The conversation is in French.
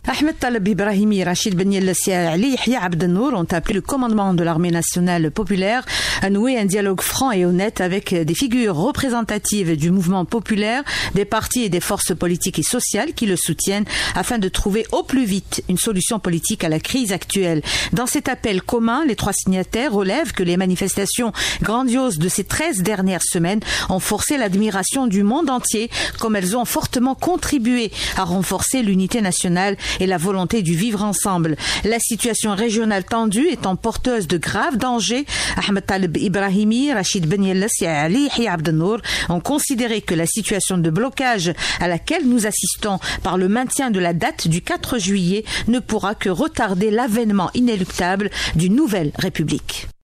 Ahmed Taleb Ibrahimi, Rachid Ben Yellassi Ali, Yahya Abd Nour ont appelé le commandement de l'armée nationale populaire à nouer un dialogue franc et honnête avec des figures représentatives du mouvement populaire, des partis et des forces politiques et sociales qui le soutiennent afin de trouver au plus vite une solution politique à la crise actuelle. Dans cet appel commun, les trois signataires relèvent que les manifestations grandioses de ces 13 dernières semaines ont forcé l'admiration du monde entier, comme elles ont fortement contribué à renforcer l'unité nationale et la volonté du vivre ensemble. La situation régionale tendue étant porteuse de graves dangers, Ahmed Taleb Ibrahimi, Rachid Ben Yellassi Ali, Yahya Abd Nour ont considéré que la situation de blocage à laquelle nous assistons par le maintien de la date du 4 juillet ne pourra que retarder l'avènement inéluctable d'une nouvelle république.